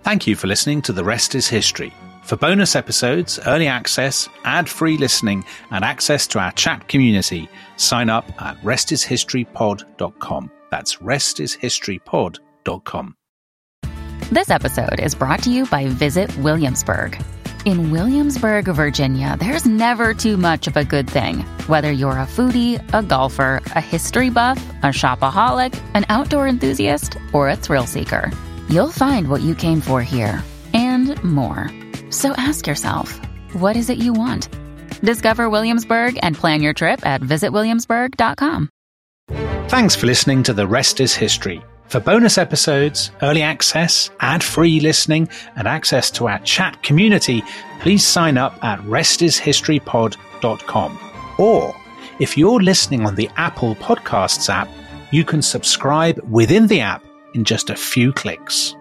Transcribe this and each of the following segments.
Thank you for listening to The Rest is History. For bonus episodes, early access, ad-free listening, and access to our chat community, sign up at restishistorypod.com. That's restishistorypod.com. This episode is brought to you by Visit Williamsburg. In Williamsburg, Virginia, there's never too much of a good thing. Whether you're a foodie, a golfer, a history buff, a shopaholic, an outdoor enthusiast, or a thrill seeker, you'll find what you came for here and more. So ask yourself, what is it you want? Discover Williamsburg and plan your trip at visitwilliamsburg.com. Thanks for listening to The Rest is History. For bonus episodes, early access, ad-free listening, and access to our chat community, please sign up at restishistorypod.com. Or, if you're listening on the Apple Podcasts app, you can subscribe within the app in just a few clicks.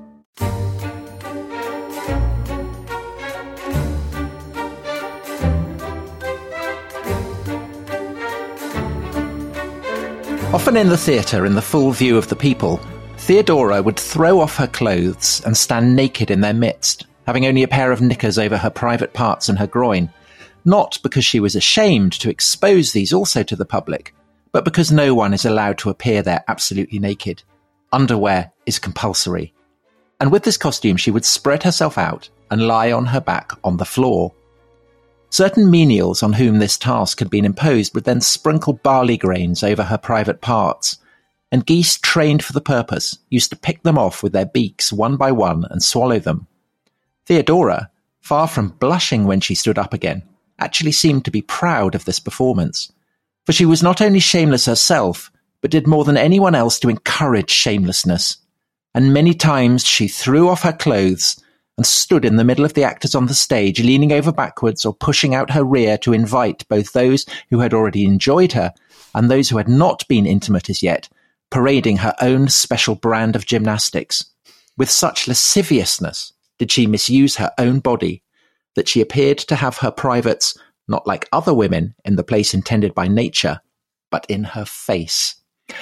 Often in the theatre, in the full view of the people, Theodora would throw off her clothes and stand naked in their midst, having only a pair of knickers over her private parts and her groin, not because she was ashamed to expose these also to the public, but because no one is allowed to appear there absolutely naked. Underwear is compulsory. And with this costume, she would spread herself out and lie on her back on the floor. Certain menials on whom this task had been imposed would then sprinkle barley grains over her private parts, and geese trained for the purpose used to pick them off with their beaks one by one and swallow them. Theodora, far from blushing when she stood up again, actually seemed to be proud of this performance, for she was not only shameless herself, but did more than anyone else to encourage shamelessness, and many times she threw off her clothes and stood in the middle of the actors on the stage, leaning over backwards or pushing out her rear to invite both those who had already enjoyed her and those who had not been intimate as yet, parading her own special brand of gymnastics. With such lasciviousness did she misuse her own body that she appeared to have her privates not like other women in the place intended by nature, but in her face.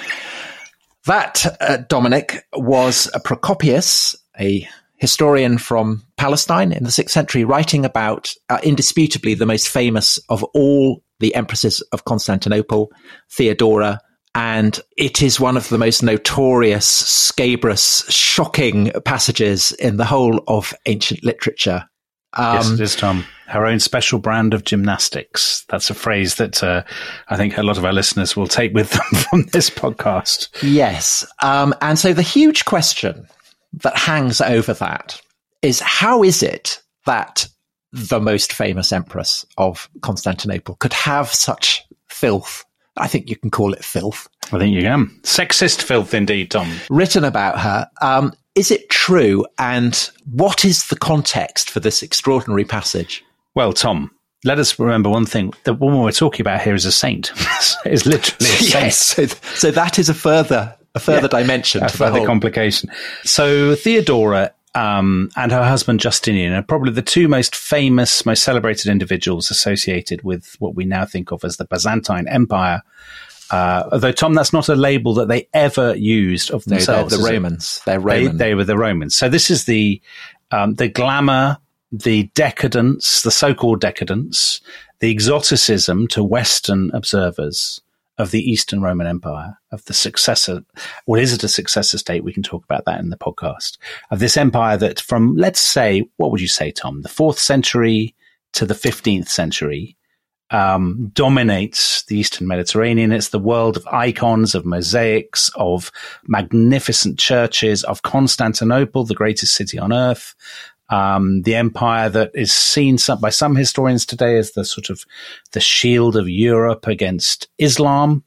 That, Dominic, was Procopius, a historian from Palestine in the 6th century, writing about indisputably the most famous of all the empresses of Constantinople, Theodora, and it is one of the most notorious, scabrous, shocking passages in the whole of ancient literature. Yes, it is, Tom. Her own special brand of gymnastics. That's a phrase that I think a lot of our listeners will take with them from this podcast. Yes. And so the huge question that hangs over that is, how is it that the most famous empress of Constantinople could have such filth? I think you can call it filth. I think you can. Sexist filth indeed, Tom. Written about her. Is it true? And what is the context for this extraordinary passage? Well, Tom, let us remember one thing. The woman we're talking about here is a saint. Is literally a saint. Yes, so that is a further dimension. A further complication. So Theodora and her husband Justinian are probably the two most famous, most celebrated individuals associated with what we now think of as the Byzantine Empire. Although, Tom, that's not a label that they ever used of themselves. No, they're the Romans. They're Roman. They were the Romans. So this is the glamour, the decadence, the so-called decadence, the exoticism to Western observers of the Eastern Roman Empire, of the successor, or is it a successor state? We can talk about that in the podcast. Of this empire that from, let's say, what would you say, Tom, the 4th century to the 15th century, dominates the Eastern Mediterranean. It's the world of icons, of mosaics, of magnificent churches, of Constantinople, the greatest city on earth. The empire that is seen by some historians today as the sort of the shield of Europe against Islam.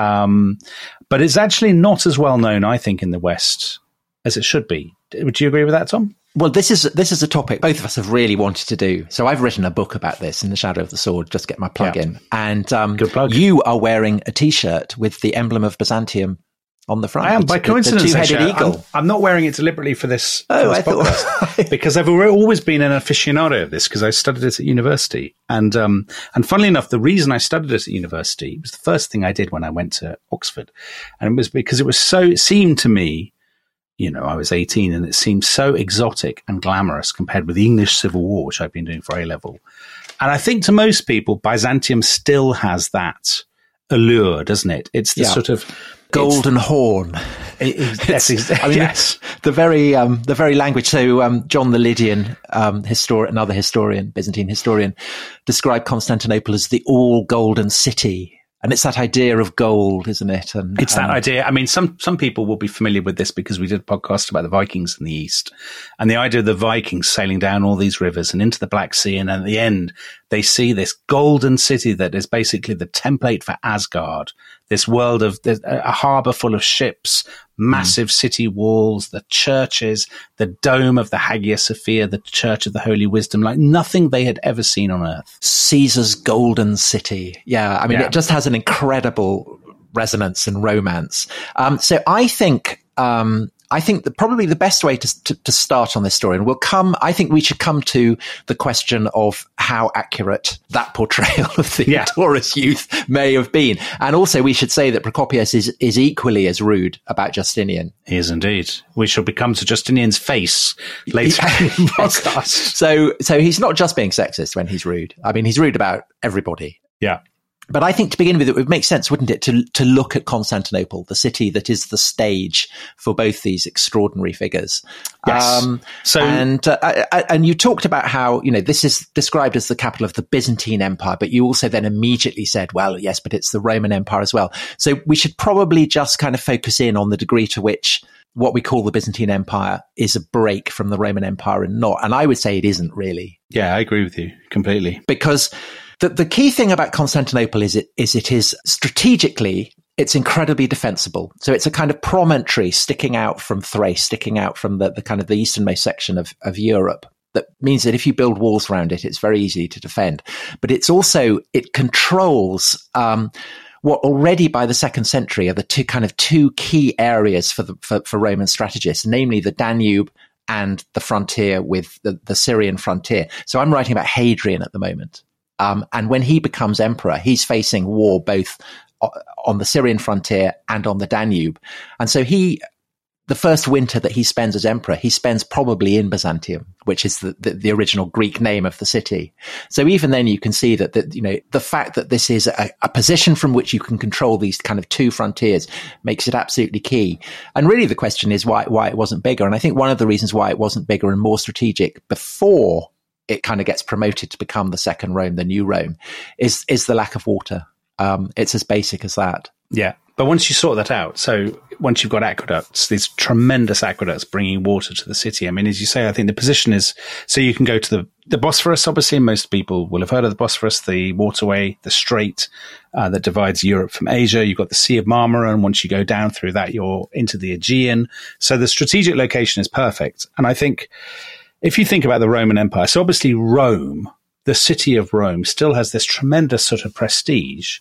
But it's actually not as well known, I think, in the West as it should be. Would you agree with that, Tom? Well, this is a topic both of us have really wanted to do. So I've written a book about this, In the Shadow of the Sword, just to get my plug in. And good plug. You are wearing a T-shirt with the emblem of Byzantium on the front. I am, by coincidence. The two-headed eagle. I'm not wearing it deliberately for this, I podcast, because I've always been an aficionado of this, because I studied it at university. And funnily enough, the reason I studied it at university was the first thing I did when I went to Oxford. And it was because it seemed to me I was 18 and it seemed so exotic and glamorous compared with the English Civil War, which I've been doing for A-level. And I think to most people, Byzantium still has that allure, doesn't it? It's the sort of golden horn. Yes. The very language. So John the Lydian, another historian, Byzantine historian, described Constantinople as the all golden city. And it's that idea of gold, isn't it? And it's that idea. I mean, some people will be familiar with this because we did a podcast about the Vikings in the East, and the idea of the Vikings sailing down all these rivers and into the Black Sea, and at the end they see this golden city that is basically the template for Asgard. This world of a harbour full of ships, massive city walls, the churches, the dome of the Hagia Sophia, the Church of the Holy Wisdom, like nothing they had ever seen on Earth. Caesar's golden city. Yeah, I mean, it just has an incredible resonance and romance. So I think that probably the best way to start on this story, and I think we should come to the question of how accurate that portrayal of Theodora's youth may have been. And also we should say that Procopius is equally as rude about Justinian. He is indeed. We shall become to Justinian's face later in the podcast. So he's not just being sexist when he's rude. I mean, he's rude about everybody. Yeah. But I think to begin with, it would make sense, wouldn't it, to look at Constantinople, the city that is the stage for both these extraordinary figures. Yes. And you talked about how, this is described as the capital of the Byzantine Empire, but you also then immediately said, well, yes, but it's the Roman Empire as well. So we should probably just kind of focus in on the degree to which what we call the Byzantine Empire is a break from the Roman Empire and not. And I would say it isn't really. Yeah, I agree with you completely. Because the key thing about Constantinople is it is strategically, it's incredibly defensible. So it's a kind of promontory sticking out from Thrace, sticking out from the kind of the easternmost section of Europe. That means that if you build walls around it, it's very easy to defend. But it controls what already by the 2nd century are the two key areas for Roman strategists, namely the Danube and the frontier with the Syrian frontier. So I'm writing about Hadrian at the moment. And when he becomes emperor, he's facing war both on the Syrian frontier and on the Danube. And so the first winter that he spends as emperor, he spends probably in Byzantium, which is the original Greek name of the city. So even then you can see that the fact that this is a position from which you can control these kind of two frontiers makes it absolutely key. And really the question is why it wasn't bigger. And I think one of the reasons why it wasn't bigger and more strategic before it kind of gets promoted to become the second Rome, the new Rome, is the lack of water. It's as basic as that. Yeah. But once you sort that out, so once you've got aqueducts, these tremendous aqueducts bringing water to the city. I mean, as you say, I think the position is, so you can go to the Bosphorus, obviously, most people will have heard of the Bosphorus, the waterway, the strait that divides Europe from Asia. You've got the Sea of Marmara, and once you go down through that, you're into the Aegean. So the strategic location is perfect. And I think if you think about the Roman Empire, so obviously Rome, the city of Rome, still has this tremendous sort of prestige,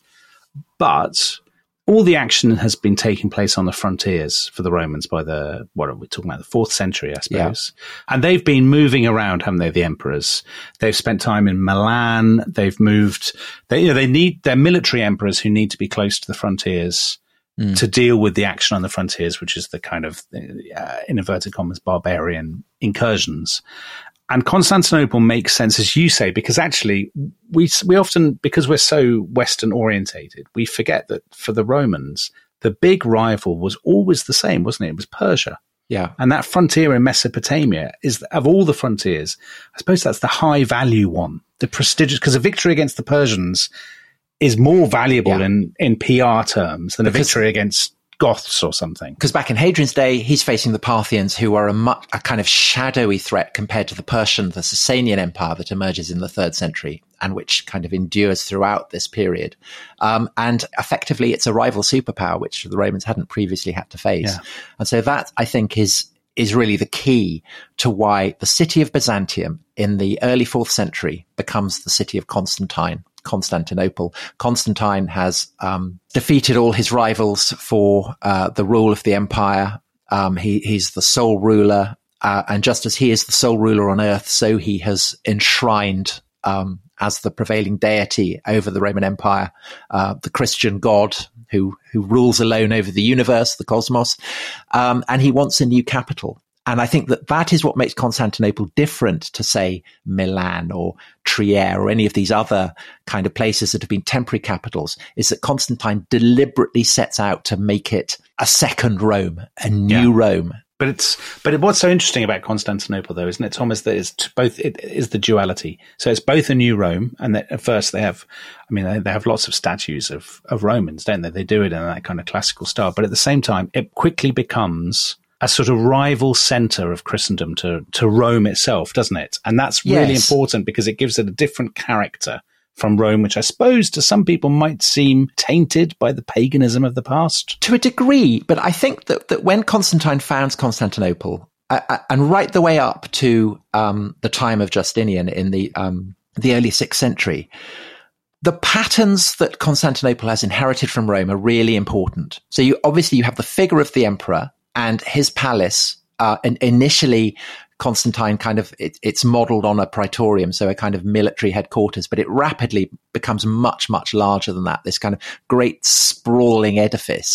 but all the action has been taking place on the frontiers for the Romans by what are we talking about, the 4th century, I suppose. Yeah. And they've been moving around, haven't they, the emperors? They've spent time in Milan. They've moved. They need their military emperors who need to be close to the frontiers to deal with the action on the frontiers, which is the kind of, in inverted commas, barbarian incursions. And Constantinople makes sense, as you say, because actually we often, because we're so Western orientated, we forget that for the Romans, the big rival was always the same, wasn't it? It was Persia. Yeah. And that frontier in Mesopotamia is, of all the frontiers, I suppose that's the high value one, the prestigious, because a victory against the Persians is more valuable in PR terms than a victory against Goths or something. Because back in Hadrian's day, he's facing the Parthians, who are a kind of shadowy threat compared to the Sasanian Empire that emerges in the 3rd century and which kind of endures throughout this period. And effectively, it's a rival superpower, which the Romans hadn't previously had to face. Yeah. And so that, I think, is really the key to why the city of Byzantium in the early 4th century becomes the city of Constantinople. Constantine has defeated all his rivals for the rule of the empire. He's the sole ruler, and just as he is the sole ruler on earth, so he has enshrined as the prevailing deity over the Roman Empire, the Christian God who rules alone over the universe, the cosmos, and he wants a new capital. And I think that is what makes Constantinople different to, say, Milan or Trier or any of these other kind of places that have been temporary capitals, is that Constantine deliberately sets out to make it a second Rome, a new Rome. But what's so interesting about Constantinople, though, isn't it, Tom, is that it is the duality. So it's both a new Rome, and that at first they have lots of statues of Romans, don't they? They do it in that kind of classical style. But at the same time, it quickly becomes a sort of rival center of Christendom to Rome itself, doesn't it? And that's really important because it gives it a different character from Rome, which I suppose to some people might seem tainted by the paganism of the past. To a degree, but I think that when Constantine founds Constantinople, and right the way up to the time of Justinian in the early 6th century, the patterns that Constantinople has inherited from Rome are really important. So you have the figure of the emperor and his palace. And initially, Constantine it's modeled on a praetorium, so a kind of military headquarters, but it rapidly becomes much, much larger than that, this kind of great sprawling edifice.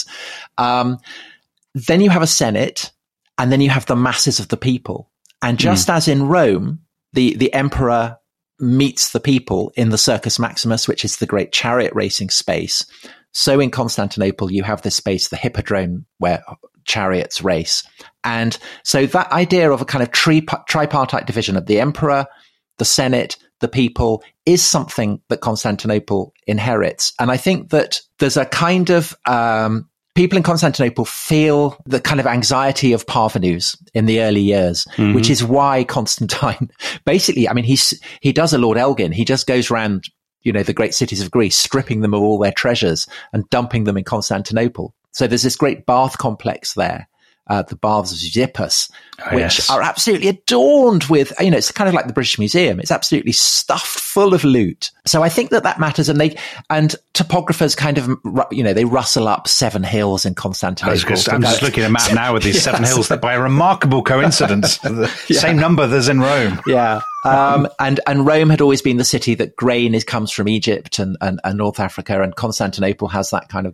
Then you have a Senate, and then you have the masses of the people. And just as in Rome, the emperor meets the people in the Circus Maximus, which is the great chariot racing space. So in Constantinople, you have this space, the Hippodrome, where chariots race. And so that idea of a kind of tripartite division of the emperor, the Senate, the people is something that Constantinople inherits. And I think that there's a kind of people in Constantinople feel the kind of anxiety of parvenus in the early years, which is why Constantine basically, he does a Lord Elgin. He just goes around, the great cities of Greece, stripping them of all their treasures and dumping them in Constantinople. So there's this great bath complex there, the baths of Xipus, which are absolutely adorned with, it's kind of like the British Museum. It's absolutely stuffed full of loot. So I think that matters. And topographers kind of, they rustle up 7 hills in Constantinople. I'm just looking at a map now with these 7 hills that by a remarkable coincidence, the same number there's in Rome. Yeah. And Rome had always been the city that grain comes from Egypt and North Africa, and Constantinople has that kind of,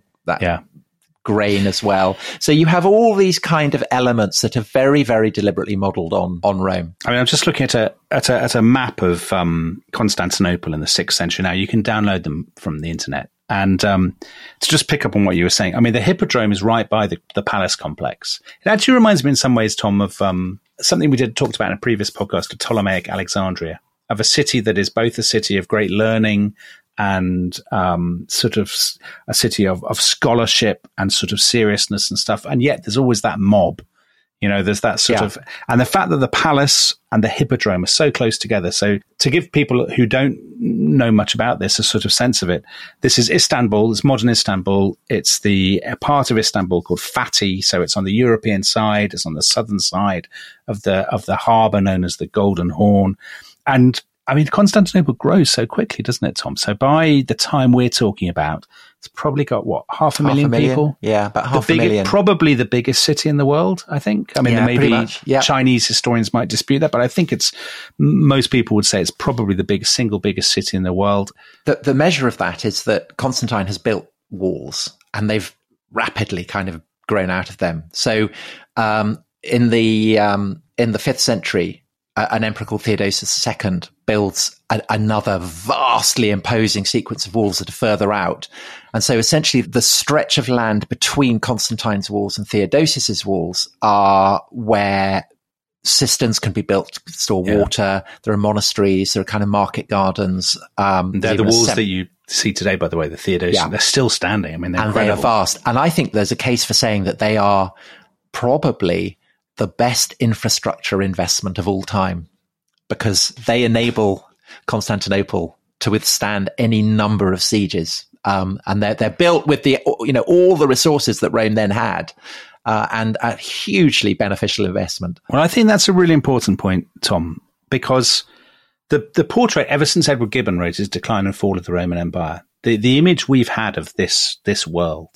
grain as well. So you have all these kind of elements that are very, very deliberately modeled on Rome. I'm just looking at a map of Constantinople in the 6th century. Now you can download them from the internet. And to just pick up on what you were saying, the Hippodrome is right by the palace complex. It actually reminds me in some ways, Tom, of something we talked about in a previous podcast, of Ptolemaic Alexandria, of a city that is both a city of great learning and sort of a city of scholarship and sort of seriousness and stuff. And yet there's always that mob, there's that sort of, and the fact that the palace and the Hippodrome are so close together. So to give people who don't know much about this a sort of sense of it, this is Istanbul, it's modern Istanbul. It's a part of Istanbul called Fatih. So it's on the European side, it's on the southern side of the harbour known as the Golden Horn. And Constantinople grows so quickly, doesn't it, Tom? So by the time we're talking about, it's probably got, 500,000 people? Yeah, about half a million. Probably the biggest city in the world, I think. Maybe Chinese historians might dispute that, but I think most people would say it's probably the single biggest city in the world. The measure of that is that Constantine has built walls, and they've rapidly kind of grown out of them. So in the 5th century, an emperor called Theodosius II builds another vastly imposing sequence of walls that are further out. And so essentially the stretch of land between Constantine's walls and Theodosius's walls are where cisterns can be built to store water. There are monasteries, there are kind of market gardens. They're the walls that you see today, by the way, the Theodosian. They're still standing. They're incredible. They are vast. And I think there's a case for saying that they are probably the best infrastructure investment of all time, because they enable Constantinople to withstand any number of sieges. And they're built with all the resources that Rome then had, and a hugely beneficial investment. Well, I think that's a really important point, Tom, because the portrait, ever since Edward Gibbon wrote his Decline and Fall of the Roman Empire, the image we've had of this world,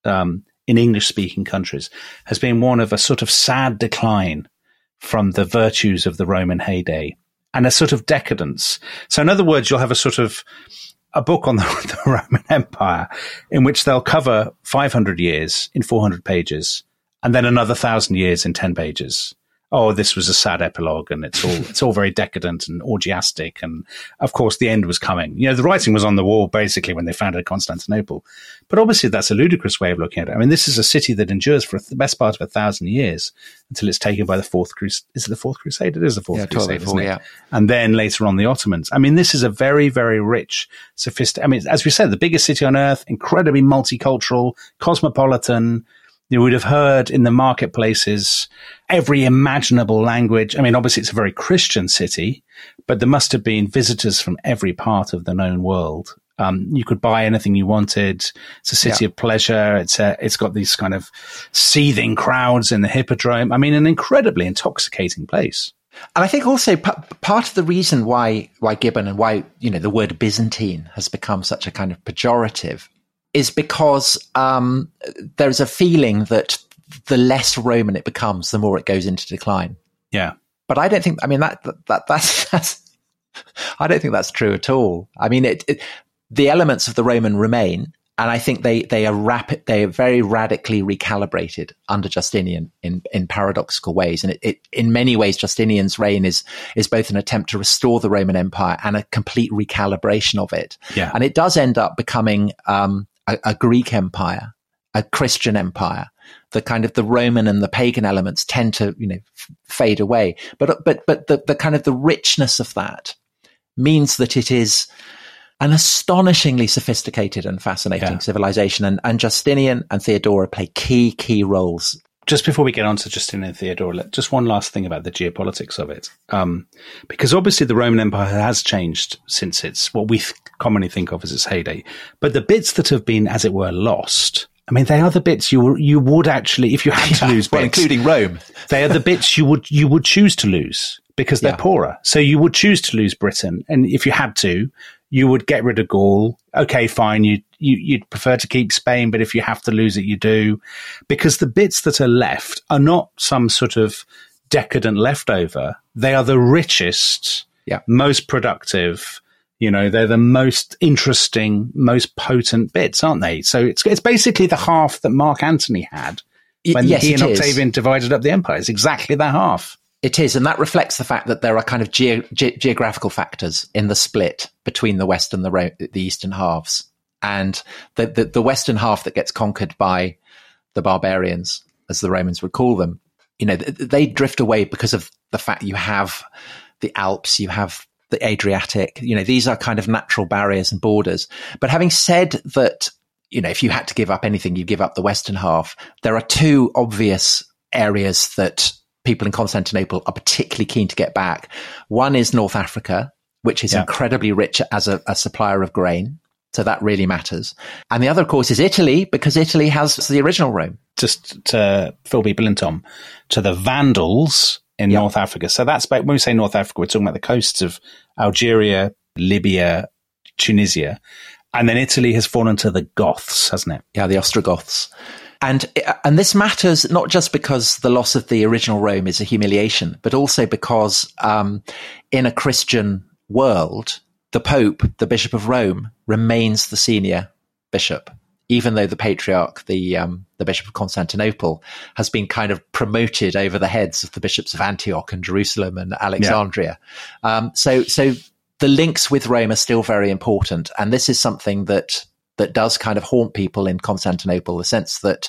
in English-speaking countries, has been one of a sort of sad decline from the virtues of the Roman heyday. and a sort of decadence. So in other words, you'll have a sort of a book on the Roman Empire in which they'll cover 500 years in 400 pages and then another 1,000 years in 10 pages. Oh, this was a sad epilogue, and it's all very decadent and orgiastic. And of course, the end was coming. You know, the writing was on the wall basically when they founded Constantinople. But obviously, that's a ludicrous way of looking at it. I mean, this is a city that endures for the best part of 1,000 years until it's taken by the Fourth Crusade. Is it the Fourth Crusade? It is the Fourth Crusade, isn't it? Yeah. And then later on, the Ottomans. I mean, this is a very, very rich, sophisticated. I mean, as we said, the biggest city on earth, incredibly multicultural, cosmopolitan. You would have heard in the marketplaces every imaginable language. I mean, obviously, it's a very Christian city, but there must have been visitors from every part of the known world. You could buy anything you wanted. It's a city of pleasure. It's got these kind of seething crowds in the Hippodrome. I mean, an incredibly intoxicating place. And I think also part of the reason why Gibbon and why, you know, the word Byzantine has become such a kind of pejorative is because there's a feeling that the less Roman it becomes, the more it goes into decline. Yeah. But I don't think, I mean, that's I don't think that's true at all. I mean, the elements of the Roman remain, and I think they are very radically recalibrated under Justinian in paradoxical ways. And it in many ways, Justinian's reign is both an attempt to restore the Roman Empire and a complete recalibration of it. Yeah. And it does end up becoming a Greek empire, a Christian empire. The kind of the Roman and the pagan elements tend to, you know, fade away. But the kind of the richness of that means that it is an astonishingly sophisticated and fascinating civilization. And Justinian and Theodora play key roles. Just before we get on to Justinian and Theodora, just one last thing about the geopolitics of it. Because obviously the Roman Empire has changed since it's what we commonly think of as its heyday. But the bits that have been, as it were, lost, I mean, they are the bits you would actually, if you had to lose bits. Including Rome. They are the bits you would choose to lose because they're poorer. So you would choose to lose Britain. And if you had to, you would get rid of Gaul. Okay, fine. You'd prefer to keep Spain, but if you have to lose it, you do. Because the bits that are left are not some sort of decadent leftover. They are the richest, most productive. You know, they're the most interesting, most potent bits, aren't they? So it's basically the half that Mark Antony had when he and Octavian divided up the empire. It's exactly that half. It is, and that reflects the fact that there are kind of geographical factors in the split between the West and the Eastern halves. And the Western half that gets conquered by the barbarians, as the Romans would call them, you know, they drift away because of the fact you have the Alps, you have the Adriatic, you know, these are kind of natural barriers and borders. But having said that, you know, if you had to give up anything, you give up the Western half. There are two obvious areas that people in Constantinople are particularly keen to get back. One is North Africa, which is incredibly rich as a supplier of grain. So that really matters. And the other, of course, is Italy, because Italy has the original Rome. Just to fill people in, Tom, to the Vandals in North Africa. So that's, when we say North Africa, we're talking about the coasts of Algeria, Libya, Tunisia. And then Italy has fallen to the Goths, hasn't it? Yeah, the Ostrogoths. And this matters not just because the loss of the original Rome is a humiliation, but also because in a Christian world, the Pope, the Bishop of Rome, remains the senior bishop, even though the Patriarch, the Bishop of Constantinople, has been kind of promoted over the heads of the bishops of Antioch and Jerusalem and Alexandria. So the links with Rome are still very important. And this is something that does kind of haunt people in Constantinople, the sense that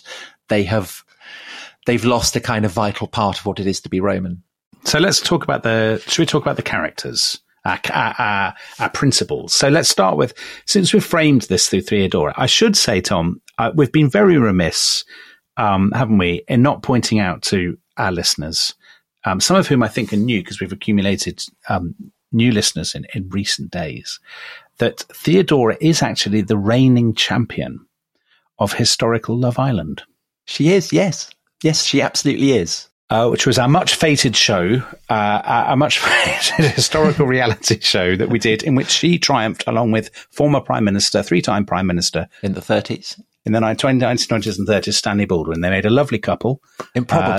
they've lost a kind of vital part of what it is to be Roman. So let's talk about should we talk about the characters? Our principles. So let's start with, since we've framed this through Theodora, I should say, Tom, we've been very remiss, haven't we, in not pointing out to our listeners, some of whom I think are new because we've accumulated new listeners in recent days, that Theodora is actually the reigning champion of historical Love Island. She is, yes. Yes, she absolutely is. Which was our much fated show, a much fated historical reality show that we did, in which she triumphed along with former Prime Minister, three-time Prime Minister. In the 30s. In the 1920s and 30s, Stanley Baldwin. They made a lovely couple. Improbable.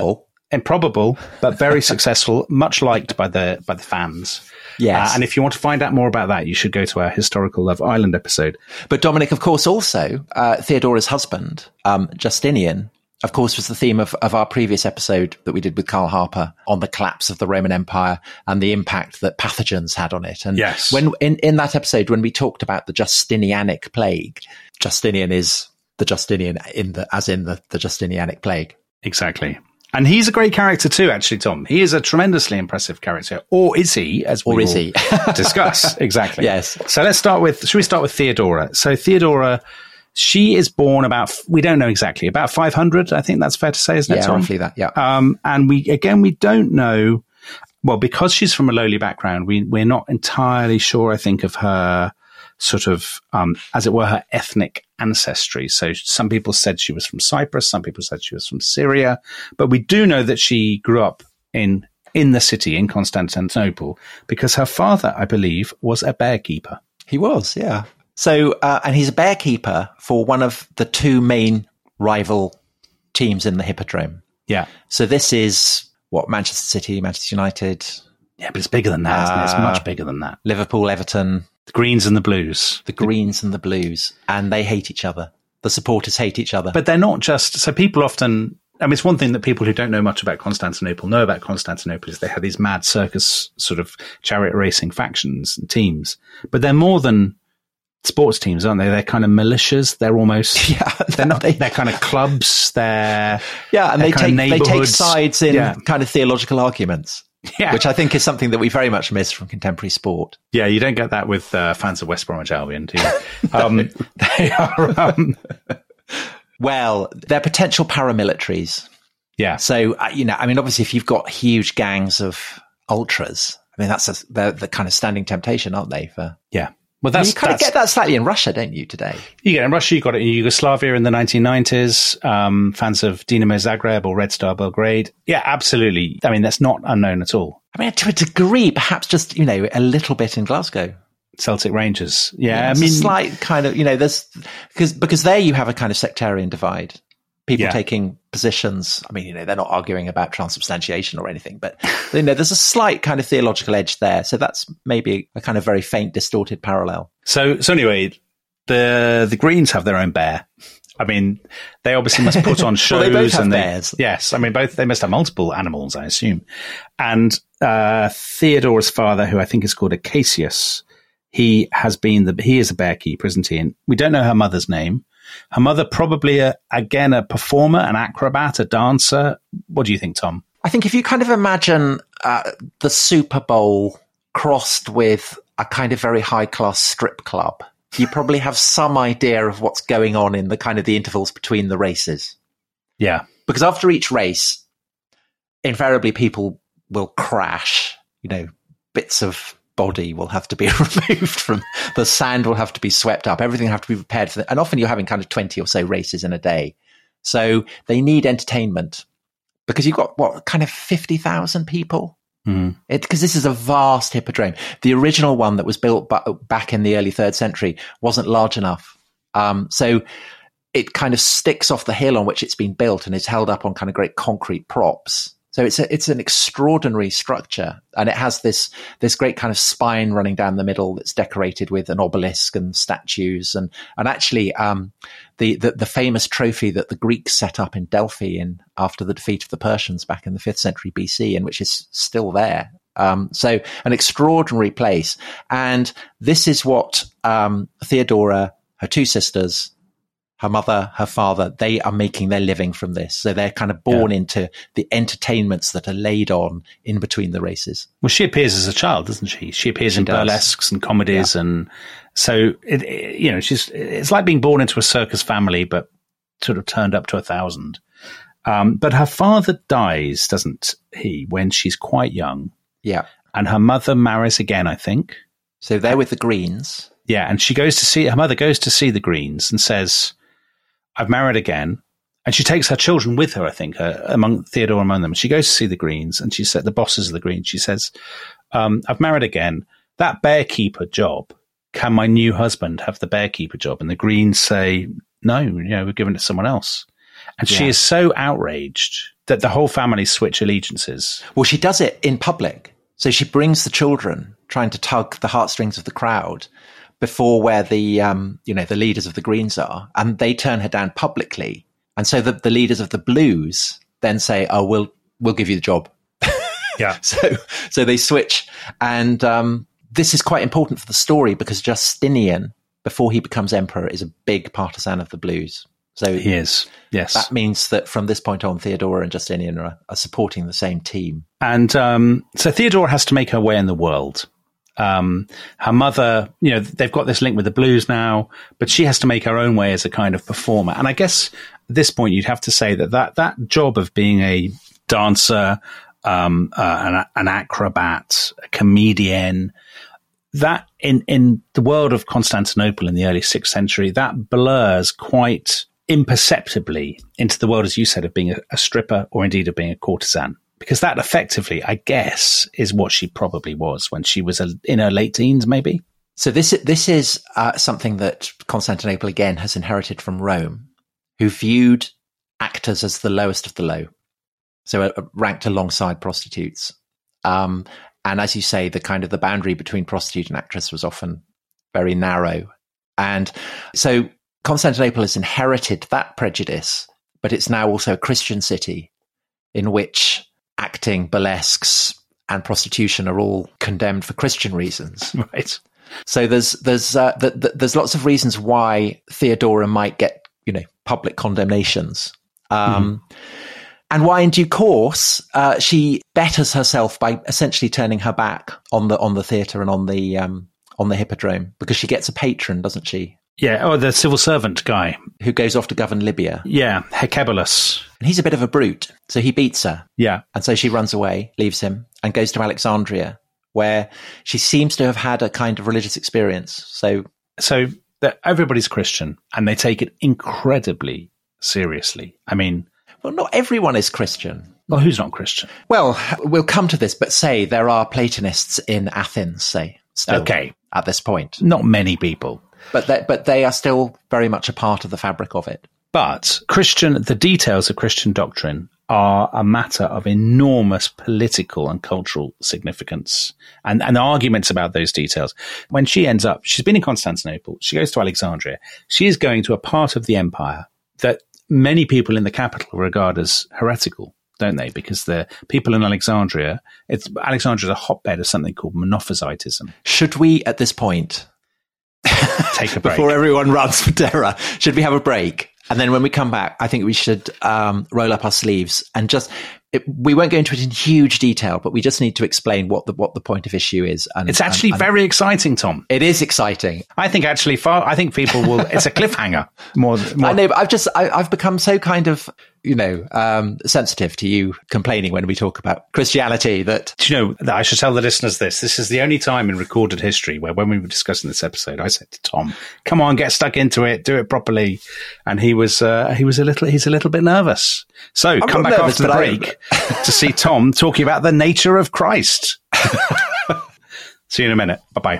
Improbable, but very successful, much liked by the fans. Yes. And if you want to find out more about that, you should go to our Historical Love Island episode. But Dominic, of course, also Theodora's husband, Justinian, of course, was the theme of our previous episode that we did with Karl Harper on the collapse of the Roman Empire and the impact that pathogens had on it. And yes. when in that episode, when we talked about the Justinianic plague, Justinian is the Justinian as in the Justinianic plague. Exactly. And he's a great character too, actually, Tom. He is a tremendously impressive character. Or is he, as we will discuss? Exactly. Yes. So should we start with Theodora? So Theodora, she is born we don't know exactly, about 500, I think that's fair to say, isn't it, Tom? Yeah, roughly that, yeah. And we don't know, well, because she's from a lowly background, we're not entirely sure, I think, of her sort of, as it were, her ethnic ancestry. So some people said she was from Cyprus, some people said she was from Syria, but we do know that she grew up in the city, in Constantinople, because her father, I believe, was a bearkeeper. He was, yeah. So, and he's a bearkeeper for one of the two main rival teams in the Hippodrome. Yeah. So this is, Manchester City, Manchester United. Yeah, but it's bigger than that, isn't it? It's much bigger than that. Liverpool, Everton. The Greens and the Blues. The Greens and the Blues. And they hate each other. The supporters hate each other. But they're not just... So people often... I mean, it's one thing that people who don't know much about Constantinople know about Constantinople is they had these mad circus sort of chariot racing factions and teams. But they're more than sports teams, aren't they? They're kind of militias. They're almost... Yeah. They're kind of clubs. They're... Yeah, and they take sides in kind of theological arguments. Yeah. Which I think is something that we very much miss from contemporary sport. Yeah, you don't get that with fans of West Bromwich Albion, do you? They are... Well, they're potential paramilitaries. Yeah. So, obviously, if you've got huge gangs of ultras, I mean, they're the kind of standing temptation, aren't they? Yeah. Well, you kind of get that slightly in Russia, don't you, today? You get it in Russia, you got it in Yugoslavia in the 1990s, fans of Dinamo Zagreb or Red Star Belgrade. Yeah, absolutely. I mean, that's not unknown at all. I mean, to a degree, perhaps just, a little bit in Glasgow. Celtic Rangers. Yeah, I mean, a slight kind of, there's, because there you have a kind of sectarian divide. People taking positions. I mean, they're not arguing about transubstantiation or anything, but there's a slight kind of theological edge there. So that's maybe a kind of very faint, distorted parallel. So anyway, the Greens have their own bear. I mean, they obviously must put on shows. Well, they both have bears. Yes, I mean, they must have multiple animals, I assume. And Theodora's father, who I think is called Acacius, he is a bearkeeper, isn't he? And we don't know her mother's name. Her mother probably, a performer, an acrobat, a dancer. What do you think, Tom? I think if you kind of imagine the Super Bowl crossed with a kind of very high-class strip club, you probably have some idea of what's going on in the kind of the intervals between the races. Yeah. Because after each race, invariably people will crash, bits of body will have to be removed from the sand, will have to be swept up, everything will have to be prepared for that. And often you're having kind of 20 or so races in a day. So they need entertainment because you've got kind of 50,000 people. Because this is a vast hippodrome. The original one that was built back in the early 3rd century wasn't large enough. So it kind of sticks off the hill on which it's been built and is held up on kind of great concrete props. So it's an extraordinary structure, and it has this great kind of spine running down the middle that's decorated with an obelisk and statues, and actually the famous trophy that the Greeks set up in Delphi after the defeat of the Persians back in the 5th century BC, and which is still there. So an extraordinary place, and this is what Theodora, her two sisters, her mother, her father, they are making their living from this. So they're kind of born into the entertainments that are laid on in between the races. Well, she appears as a child, doesn't she? She appears in burlesques and comedies. Yeah. And so, it's like being born into a circus family, but sort of turned up to 1,000. But her father dies, doesn't he, when she's quite young? Yeah. And her mother marries again, I think. So they're with the Greens. Yeah. And her mother goes to see the Greens and says, I've married again. And she takes her children with her, I think, Theodora among them. She goes to see the Greens, and she said, the bosses of the Greens, she says, I've married again. That bearkeeper job, can my new husband have the bearkeeper job? And the Greens say, no, we're giving it to someone else. And she is so outraged that the whole family switch allegiances. Well, she does it in public. So she brings the children, trying to tug the heartstrings of the crowd before where the leaders of the Greens are, and they turn her down publicly. And so the leaders of the Blues then say, "Oh, we'll give you the job." Yeah. So they switch, and this is quite important for the story because Justinian, before he becomes emperor, is a big partisan of the Blues. So he is. Yes. That means that from this point on, Theodora and Justinian are supporting the same team. And so Theodora has to make her way in the world. Her mother, they've got this link with the Blues now, but she has to make her own way as a kind of performer. And I guess at this point, you'd have to say that job of being a dancer, an acrobat, a comedian, that in the world of Constantinople in the early 6th century, that blurs quite imperceptibly into the world, as you said, of being a stripper or indeed of being a courtesan. Because that effectively, I guess, is what she probably was when she was in her late teens, maybe. So this is something that Constantinople, again, has inherited from Rome, who viewed actors as the lowest of the low. So ranked alongside prostitutes. And as you say, the boundary between prostitute and actress was often very narrow. And so Constantinople has inherited that prejudice, but it's now also a Christian city in which acting, burlesques, and prostitution are all condemned for Christian reasons. Right. So there's lots of reasons why Theodora might get public condemnations, and why in due course she betters herself by essentially turning her back on the theatre and on the hippodrome, because she gets a patron, doesn't she? Yeah, the civil servant guy. Who goes off to govern Libya. Yeah, Hecebolus. And he's a bit of a brute, so he beats her. Yeah. And so she runs away, leaves him, and goes to Alexandria, where she seems to have had a kind of religious experience. So everybody's Christian, and they take it incredibly seriously. I mean... Well, not everyone is Christian. Well, who's not Christian? Well, we'll come to this, but say there are Platonists in Athens, say, still, at this point. Not many people. But they are still very much a part of the fabric of it. But the details of Christian doctrine are a matter of enormous political and cultural significance, and arguments about those details. When she's been in Constantinople, she goes to Alexandria. She is going to a part of the empire that many people in the capital regard as heretical, don't they? Because the people in Alexandria is a hotbed of something called Monophysitism. Should we, at this point, take a break before everyone runs for terror? Should we have a break? And then when we come back, I think we should roll up our sleeves and we won't go into it in huge detail, but we just need to explain what the point of issue is. And it's actually very exciting, Tom. It is exciting. I think people will. It's a cliffhanger. More. I know, but I've become so kind of sensitive to you complaining when we talk about Christianity that... Do you know that I should tell the listeners this? This is the only time in recorded history where, when we were discussing this episode, I said to Tom, "Come on, get stuck into it, do it properly," and he's a little bit nervous. So come back after the break to see Tom talking about the nature of Christ. See you in a minute. Bye-bye.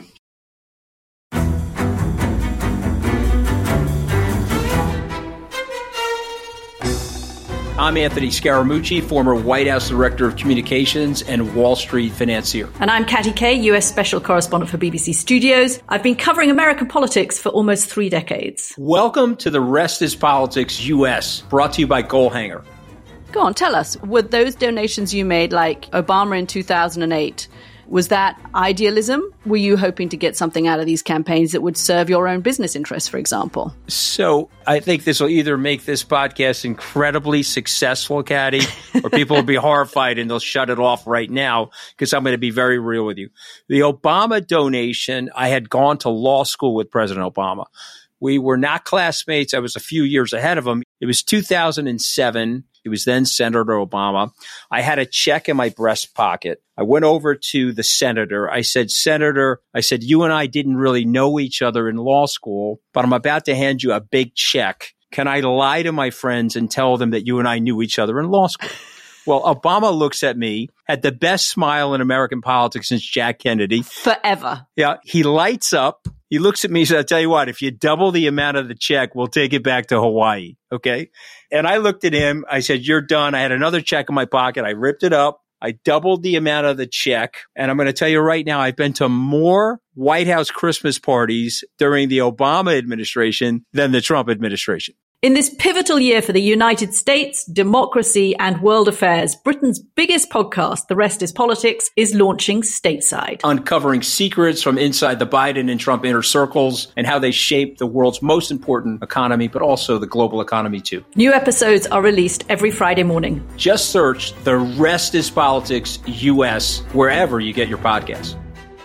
I'm Anthony Scaramucci, former White House Director of Communications and Wall Street financier. And I'm Katty Kay, US Special Correspondent for BBC Studios. I've been covering American politics for almost 3 decades. Welcome to The Rest is Politics US, brought to you by Goalhanger. Go on, tell us, were those donations you made, like Obama in 2008, was that idealism? Were you hoping to get something out of these campaigns that would serve your own business interests, for example? So I think this will either make this podcast incredibly successful, Katty, or people will be horrified and they'll shut it off right now, because I'm going to be very real with you. The Obama donation, I had gone to law school with President Obama. We were not classmates. I was a few years ahead of him. It was 2007. He was then Senator Obama. I had a check in my breast pocket. I went over to the senator. I said, "Senator," "you and I didn't really know each other in law school, but I'm about to hand you a big check. Can I lie to my friends and tell them that you and I knew each other in law school?" Well, Obama looks at me, had the best smile in American politics since Jack Kennedy. Forever. Yeah. He lights up. He looks at me and says, I'll tell you what, if you double the amount of the check, we'll take it back to Hawaii. Okay. And I looked at him. I said, you're done. I had another check in my pocket. I ripped it up. I doubled the amount of the check. And I'm going to tell you right now, I've been to more White House Christmas parties during the Obama administration than the Trump administration. In this pivotal year for the United States, democracy, and world affairs, Britain's biggest podcast, The Rest is Politics, is launching stateside. Uncovering secrets from inside the Biden and Trump inner circles and how they shape the world's most important economy, but also the global economy too. New episodes are released every Friday morning. Just search The Rest is Politics US wherever you get your podcasts.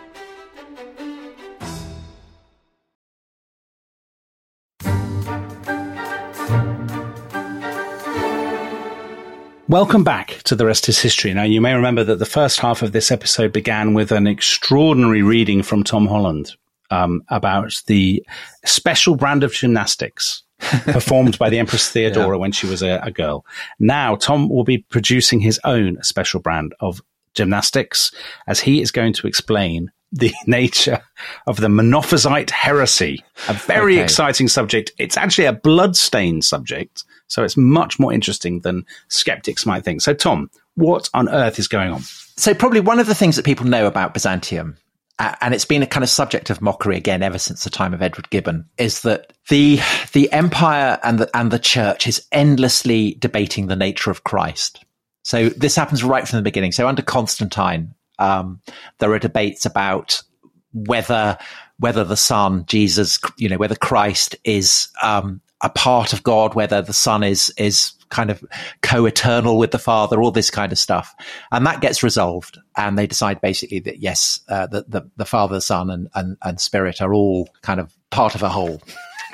Welcome back to The Rest is History. Now, you may remember that the first half of this episode began with an extraordinary reading from Tom Holland about the special brand of gymnastics performed by the Empress Theodora when she was a girl. Now, Tom will be producing his own special brand of gymnastics as he is going to explain the nature of the Monophysite heresy, a very exciting subject. It's actually a blood-stained subject, so it's much more interesting than skeptics might think. So, Tom, what on earth is going on? So probably one of the things that people know about Byzantium, and it's been a kind of subject of mockery again ever since the time of Edward Gibbon, is that the empire and the church is endlessly debating the nature of Christ. So this happens right from the beginning. So under Constantine, there are debates about whether the Son, Jesus, whether Christ is a part of God, whether the Son is kind of co-eternal with the Father, all this kind of stuff. And that gets resolved. And they decide basically that, yes, the Father, the Son and Spirit are all kind of part of a whole.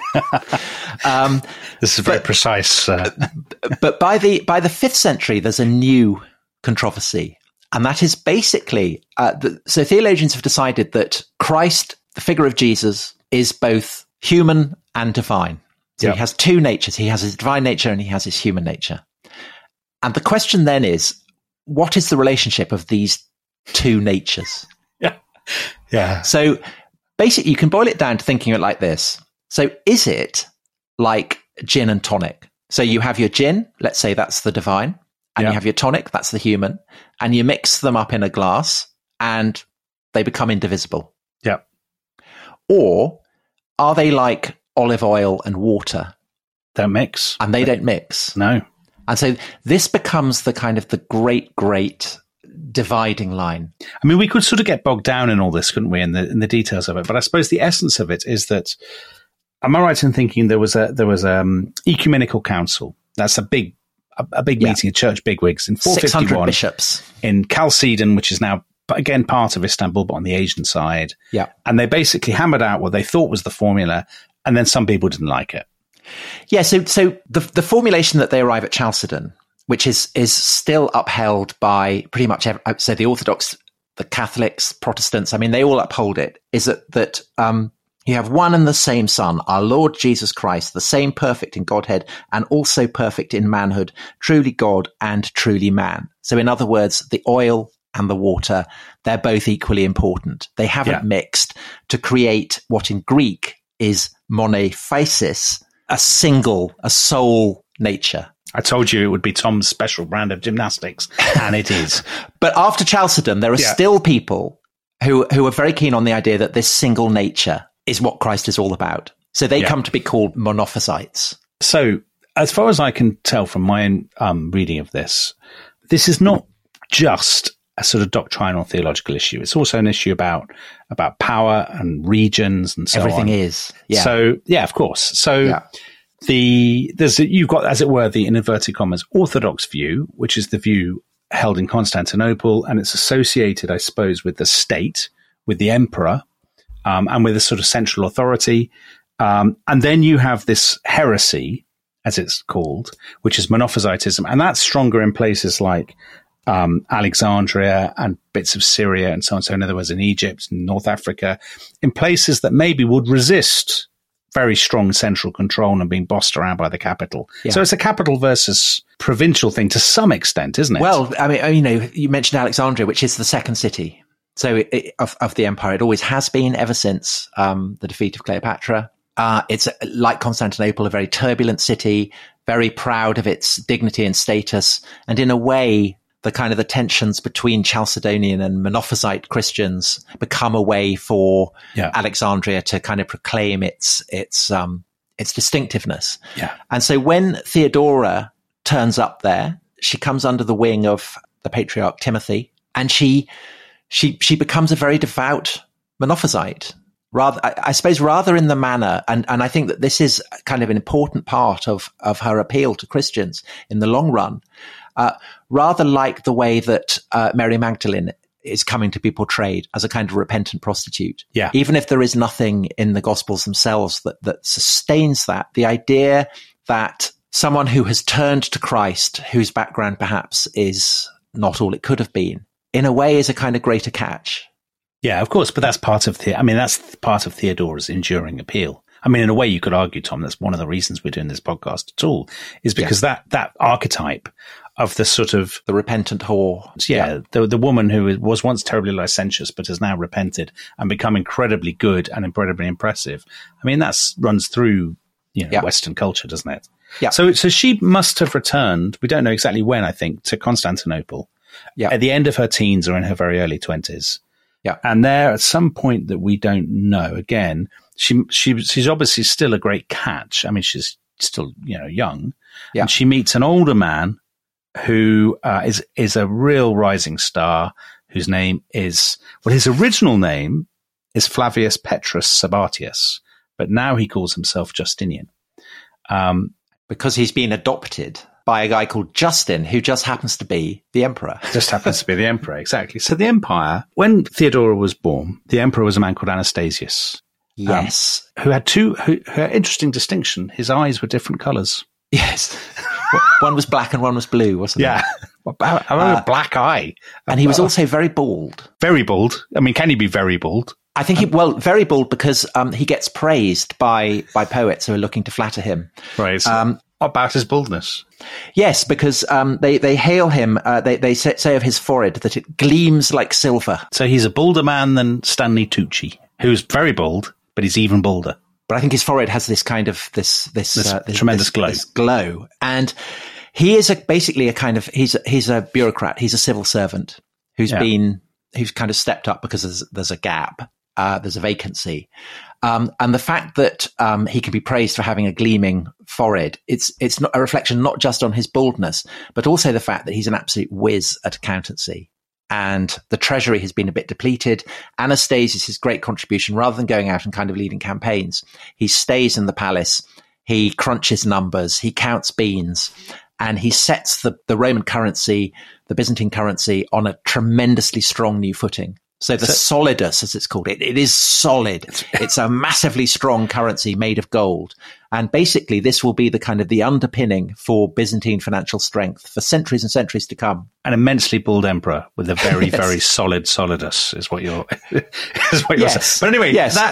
This is very precise. But by the 5th century, there's a new controversy. And that is basically, so theologians have decided that Christ, the figure of Jesus, is both human and divine. So he has two natures. He has his divine nature and he has his human nature. And the question then is, what is the relationship of these two natures? Yeah. So basically, you can boil it down to thinking of it like this. So is it like gin and tonic? So you have your gin, let's say that's the divine, and you have your tonic, that's the human, and you mix them up in a glass and they become indivisible. Yeah. Or are they like olive oil and water? Don't mix. And they don't mix. No. And so this becomes the kind of the great dividing line. I mean, we could sort of get bogged down in all this, couldn't we, in the details of it? But I suppose the essence of it is that, am I right in thinking there was ecumenical council? That's a big meeting of church bigwigs in 451. 600 bishops. In Chalcedon, which is now, again, part of Istanbul, but on the Asian side. Yeah. And they basically hammered out what they thought was the formula, and then some people didn't like it. Yeah, so the formulation that they arrive at Chalcedon, which is still upheld by pretty much so the Orthodox, the Catholics, Protestants, I mean, they all uphold it, is that you have one and the same Son, our Lord Jesus Christ, the same perfect in Godhead and also perfect in manhood, truly God and truly man. So in other words, the oil and the water, they're both equally important. They haven't mixed to create what in Greek is monophysis, a sole nature. I told you it would be Tom's special brand of gymnastics, and it is. But after Chalcedon, there are still people who are very keen on the idea that this single nature is what Christ is all about. So they come to be called monophysites. So as far as I can tell from my own reading of this is not just a sort of doctrinal theological issue. It's also an issue about power and regions and so Everything on. is. Yeah. So, of course. So you've got, as it were, the, in inverted commas, orthodox view, which is the view held in Constantinople, and it's associated, I suppose, with the state, with the emperor, and with a sort of central authority. And then you have this heresy, as it's called, which is Monophysitism, and that's stronger in places like Alexandria and bits of Syria and so on. So in other words, in Egypt and North Africa, in places that maybe would resist very strong central control and being bossed around by the capital. Yeah. So it's a capital versus provincial thing to some extent, isn't it? Well, I mean, you mentioned Alexandria, which is the second city. of the empire. It always has been ever since the defeat of Cleopatra. It's like Constantinople, a very turbulent city, very proud of its dignity and status. And in a way, the tensions between Chalcedonian and Monophysite Christians become a way for Alexandria to kind of proclaim its distinctiveness. Yeah. And so when Theodora turns up there, she comes under the wing of the patriarch Timothy, and she becomes a very devout Monophysite. Rather in the manner, and I think that this is kind of an important part of her appeal to Christians in the long run, rather like the way that Mary Magdalene is coming to be portrayed as a kind of repentant prostitute. Yeah. Even if there is nothing in the Gospels themselves that sustains that, the idea that someone who has turned to Christ, whose background perhaps is not all it could have been, in a way is a kind of greater catch. Yeah, of course, but that's part of Theodora's enduring appeal. I mean, in a way, you could argue, Tom, that's one of the reasons we're doing this podcast at all, is because that archetype of the sort of the repentant whore, the woman who was once terribly licentious but has now repented and become incredibly good and incredibly impressive. I mean, that runs through Western culture, doesn't it? Yeah. So she must have returned. We don't know exactly when. I think to Constantinople at the end of her teens or in her very early 20s. Yeah. And there, at some point that we don't know, again, she's obviously still a great catch. I mean, she's still, young. Yeah. And she meets an older man who is a real rising star, whose name is, his original name is Flavius Petrus Sabatius, but now he calls himself Justinian. Because he's been adopted by a guy called Justin, who just happens to be the emperor. Just happens to be the emperor, exactly. So the empire, when Theodora was born, the emperor was a man called Anastasius. Yes. Who had her interesting distinction. His eyes were different colours. Yes. One was black and one was blue, wasn't it? Yeah. A black eye. And he was also very bald. Very bald. I mean, can he be very bald? I think very bald because he gets praised by poets who are looking to flatter him. Right. What about his baldness? Yes, because they hail him. They say of his forehead that it gleams like silver. So he's a balder man than Stanley Tucci, who's very bald, but he's even balder. But I think his forehead has this kind of this tremendous glow. This glow, and he is basically a kind of he's a bureaucrat. He's a civil servant who's kind of stepped up because there's a gap. There's a vacancy. And the fact that he can be praised for having a gleaming forehead, it's not a reflection not just on his baldness, but also the fact that he's an absolute whiz at accountancy. And the treasury has been a bit depleted. Anastasius' great contribution, rather than going out and kind of leading campaigns, he stays in the palace, he crunches numbers, he counts beans, and he sets the Roman currency, the Byzantine currency, on a tremendously strong new footing. So the solidus, as it's called, it is solid. It's a massively strong currency made of gold. And basically, this will be the kind of the underpinning for Byzantine financial strength for centuries and centuries to come. An immensely bald emperor with a very, very solid solidus is what you're saying. But anyway,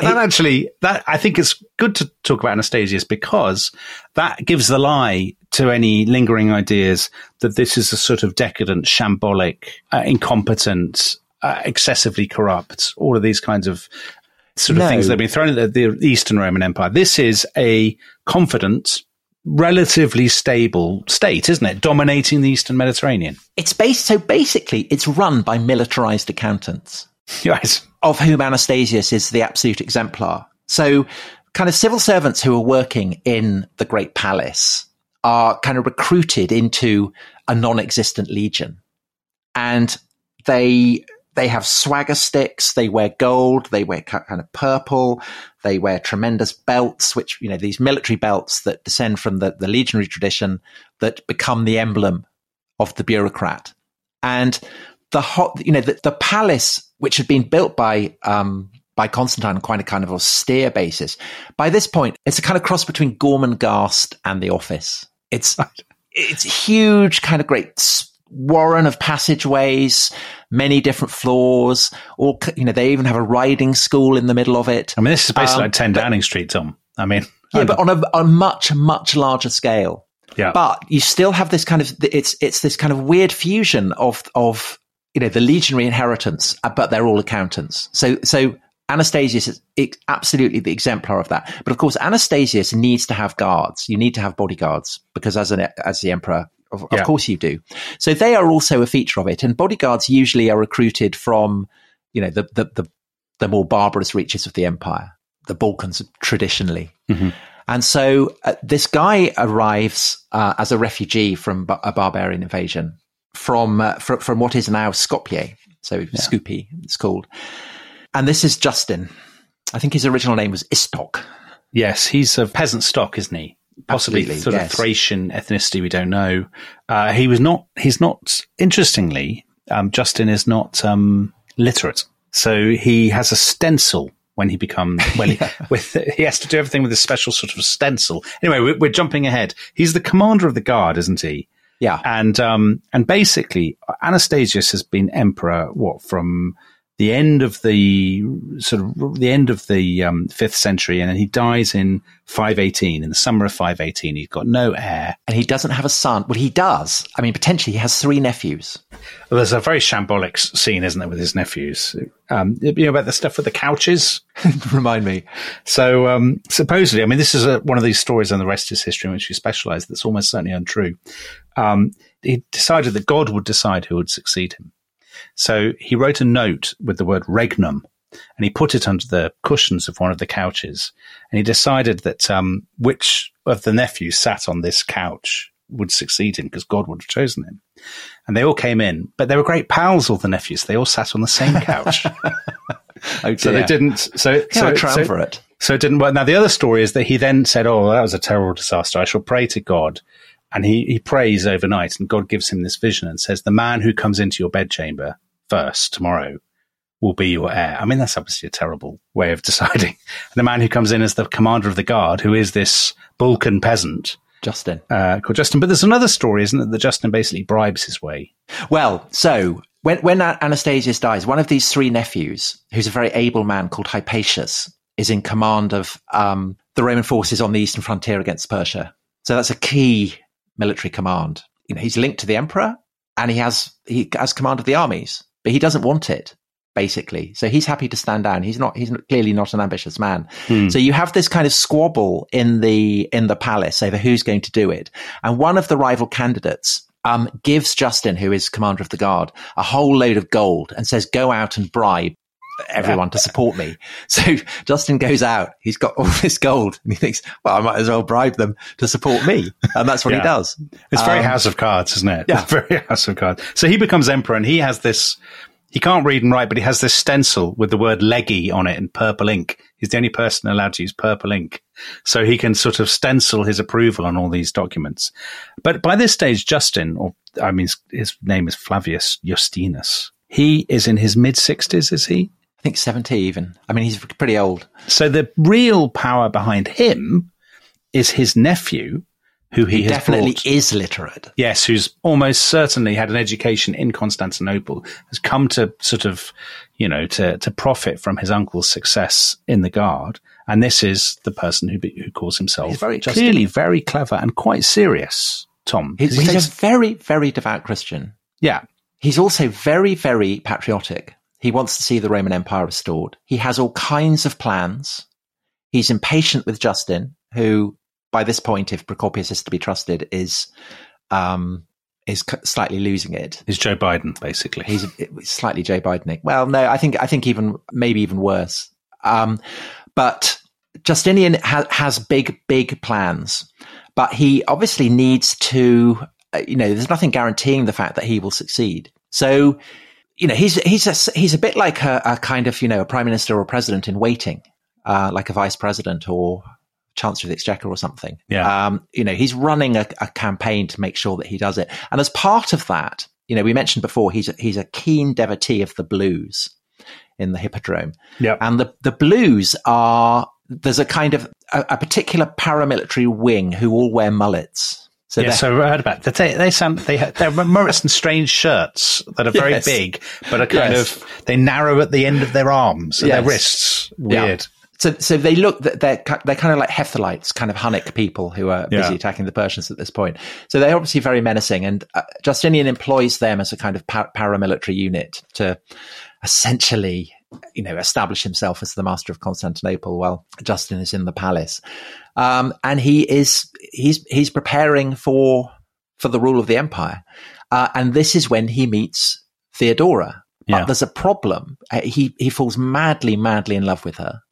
that I think it's good to talk about Anastasius because that gives the lie to any lingering ideas that this is a sort of decadent, shambolic, incompetent, excessively corrupt, all of these kinds of sort of things that have been thrown at the Eastern Roman Empire. This is a confident, relatively stable state, isn't it? Dominating the Eastern Mediterranean. Basically, it's run by militarized accountants. Yes. Of whom Anastasius is the absolute exemplar. So kind of civil servants who are working in the Great Palace are kind of recruited into a non-existent legion. And they have swagger sticks, they wear gold, they wear kind of purple, they wear tremendous belts, which, these military belts that descend from the legionary tradition that become the emblem of the bureaucrat. And the palace, which had been built by Constantine on quite a kind of austere basis, by this point, it's a kind of cross between Gormenghast and the office. It's huge, kind of great warren of passageways, many different floors, or, they even have a riding school in the middle of it. I mean, this is basically like 10 Downing Street, Tom. I mean, but on a much, much larger scale. Yeah. But you still have this kind of, it's this kind of weird fusion of the legionary inheritance, but they're all accountants. So Anastasius is absolutely the exemplar of that. But of course, Anastasius needs to have guards. You need to have bodyguards because as the emperor, of course you do. So they are also a feature of it. And bodyguards usually are recruited from, the more barbarous reaches of the empire, the Balkans traditionally. Mm-hmm. And so this guy arrives as a refugee from a barbarian invasion from what is now Skopje. So Skopje, it's called. And this is Justin. I think his original name was Istok. Yes, he's of peasant stock, isn't he? Possibly sort of Thracian ethnicity, we don't know. He's not, interestingly, Justin is not literate. So he has a stencil when he becomes, he has to do everything with a special sort of stencil. Anyway, we're jumping ahead. He's the commander of the guard, isn't he? Yeah. And basically Anastasius has been emperor, from the end of the 5th century, and then he dies in 518, in the summer of 518. He's got no heir. And he doesn't have a son. Well, he does. I mean, potentially he has 3 nephews. Well, there's a very shambolic scene, isn't there, with his nephews? About the stuff with the couches? Remind me. So, supposedly, I mean, this is one of these stories on the rest is history in which we specialize that's almost certainly untrue. He decided that God would decide who would succeed him. So he wrote a note with the word regnum, and he put it under the cushions of one of the couches. And he decided that which of the nephews sat on this couch would succeed him, because God would have chosen him. And they all came in, but they were great pals, all the nephews. They all sat on the same couch. So they didn't. So triumvirate. So it didn't work. Now the other story is that he then said, "Oh, that was a terrible disaster. I shall pray to God." And he prays overnight, and God gives him this vision and says, the man who comes into your bedchamber first tomorrow will be your heir. I mean, that's obviously a terrible way of deciding. And the man who comes in as the commander of the guard, who is this Balkan peasant, Justin, called Justin. But there's another story, isn't it, that Justin basically bribes his way? Well, so when Anastasius dies, one of these 3 nephews, who's a very able man called Hypatius, is in command of the Roman forces on the eastern frontier against Persia. So that's a key military command. He's linked to the emperor, and he has command of the armies, but he doesn't want it, basically. So he's happy to stand down. He's clearly not an ambitious man. So you have this kind of squabble in the palace over who's going to do it. And one of the rival candidates gives Justin, who is commander of the guard, a whole load of gold and says, go out and bribe everyone to support me. So Justin goes out, he's got all this gold, and he thinks, well, I might as well bribe them to support me. And that's what he does. It's very House of Cards, isn't it? Yeah. It's very House of Cards. So he becomes emperor, and he has this, he can't read and write, but he has this stencil with the word legi on it in purple ink. He's the only person allowed to use purple ink. So he can sort of stencil his approval on all these documents. But by this stage, Justin, his name is Flavius Justinus. He is in his mid-60s, is he? I think 70 even. I mean, he's pretty old. So the real power behind him is his nephew, who he has definitely brought, is literate. Yes, who's almost certainly had an education in Constantinople, has come to sort of, to profit from his uncle's success in the guard. And this is the person who calls himself clearly very clever and quite serious, Tom. He's a very, very devout Christian. Yeah. He's also very, very patriotic. He wants to see the Roman Empire restored. He has all kinds of plans. He's impatient with Justin, who, by this point, if Procopius is to be trusted, is slightly losing it. He's Joe Biden, basically. He's slightly Joe Biden-y. Well, no, I think maybe even worse. But Justinian has big plans, but he obviously needs to. There's nothing guaranteeing the fact that he will succeed. So. He's a bit like a kind of, a prime minister or president in waiting, like a vice president or chancellor of the exchequer or something. Yeah. He's running a campaign to make sure that he does it. And as part of that, we mentioned before, he's a keen devotee of the blues in the Hippodrome. Yeah. And the blues there's a kind of a particular paramilitary wing who all wear mullets. So I heard about that. They're Morrison strange shirts that are very big, but are kind of, they narrow at the end of their arms and their wrists. Weird. So they look that they're kind of like Hephthalites, kind of Hunnic people who are busy attacking the Persians at this point. So they're obviously very menacing, and Justinian employs them as a kind of paramilitary unit to essentially, establish himself as the master of Constantinople while Justin is in the palace. And he's preparing for the rule of the empire. And this is when he meets Theodora. But there's a problem. He falls madly in love with her.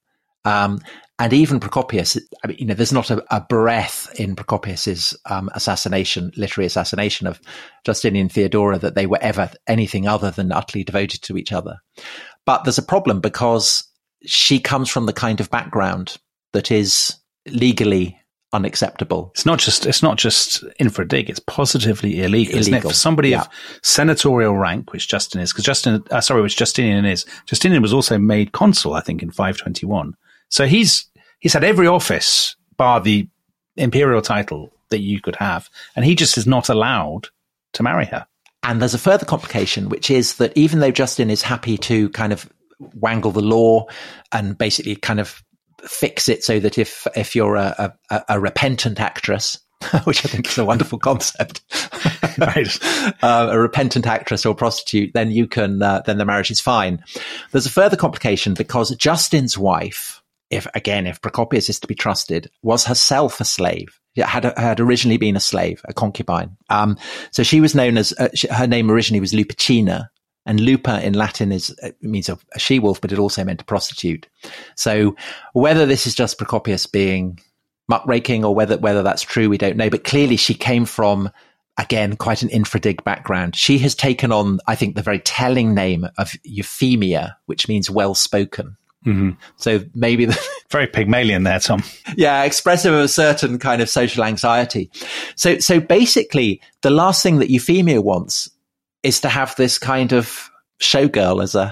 And even Procopius, there's not a breath in Procopius's literary assassination of Justinian and Theodora that they were ever anything other than utterly devoted to each other. But there's a problem because she comes from the kind of background that is legally unacceptable. It's not just infra dig. It's positively illegal. Isn't it? For somebody of senatorial rank, which Justin is, which Justinian is. Justinian was also made consul, I think, in 521. So he's had every office bar the imperial title that you could have, and he just is not allowed to marry her. And there's a further complication, which is that even though Justin is happy to kind of wangle the law and basically kind of fix it so that if you're a repentant actress, which I think is a wonderful concept, right? A repentant actress or prostitute, then you can then the marriage is fine. There's a further complication because Justin's wife, if Procopius is to be trusted, was herself a slave. Had originally been a slave, a concubine. So she was known as her name originally was Lupicina. And lupa in Latin means a she-wolf, but it also meant a prostitute. So whether this is just Procopius being muckraking or whether that's true, we don't know. But clearly she came from, again, quite an infra-dig background. She has taken on, I think, the very telling name of Euphemia, which means well-spoken. Mm-hmm. So maybe very Pygmalion there, Tom. Yeah, expressive of a certain kind of social anxiety. So basically, the last thing that Euphemia wants is to have this kind of showgirl as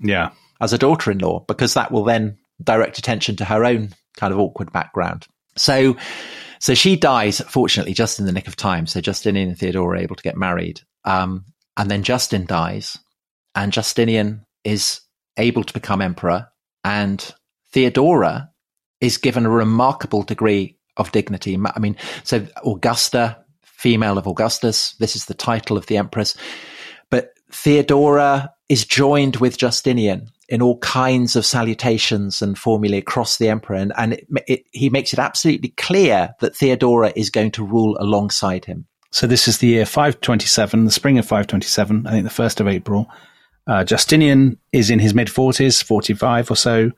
a daughter-in-law, because that will then direct attention to her own kind of awkward background. So she dies, fortunately, just in the nick of time. So Justinian and Theodora are able to get married. And then Justin dies, and Justinian is able to become emperor, and Theodora is given a remarkable degree of dignity. I mean, so Augusta, female of Augustus, this is the title of the empress. But Theodora is joined with Justinian in all kinds of salutations and formulae across the emperor. And he makes it absolutely clear that Theodora is going to rule alongside him. So this is the year 527, the spring of 527, I think the 1st of April. Justinian is in his mid-40s, 45 or so.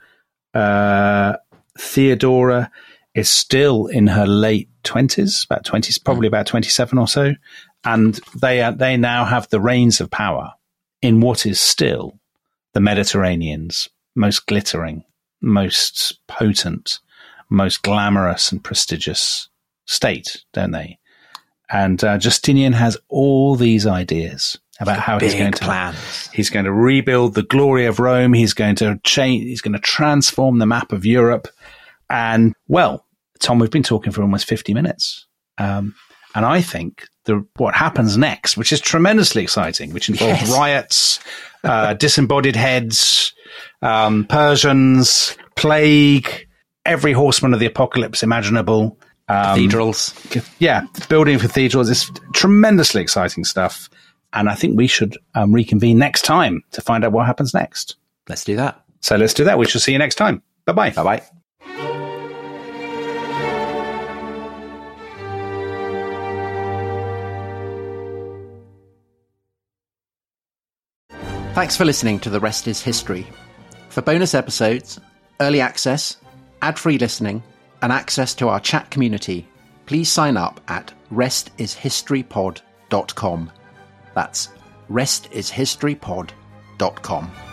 Theodora is still in her late 20s, about 20s, probably about 27 or so. And they now have the reins of power in what is still the Mediterranean's most glittering, most potent, most glamorous and prestigious state, don't they? And Justinian has all these ideas about how he's going to rebuild the glory of Rome. He's going to change. He's going to transform the map of Europe. And well, Tom, we've been talking for almost 50 minutes. And I think what happens next, which is tremendously exciting, which involves riots, disembodied heads, Persians, plague, every horseman of the apocalypse imaginable. Cathedrals. Yeah, building cathedrals. It's tremendously exciting stuff. And I think we should reconvene next time to find out what happens next. Let's do that. So let's do that. We shall see you next time. Bye-bye. Bye-bye. Thanks for listening to The Rest is History. For bonus episodes, early access, ad-free listening, and access to our chat community, please sign up at restishistorypod.com. That's restishistorypod.com.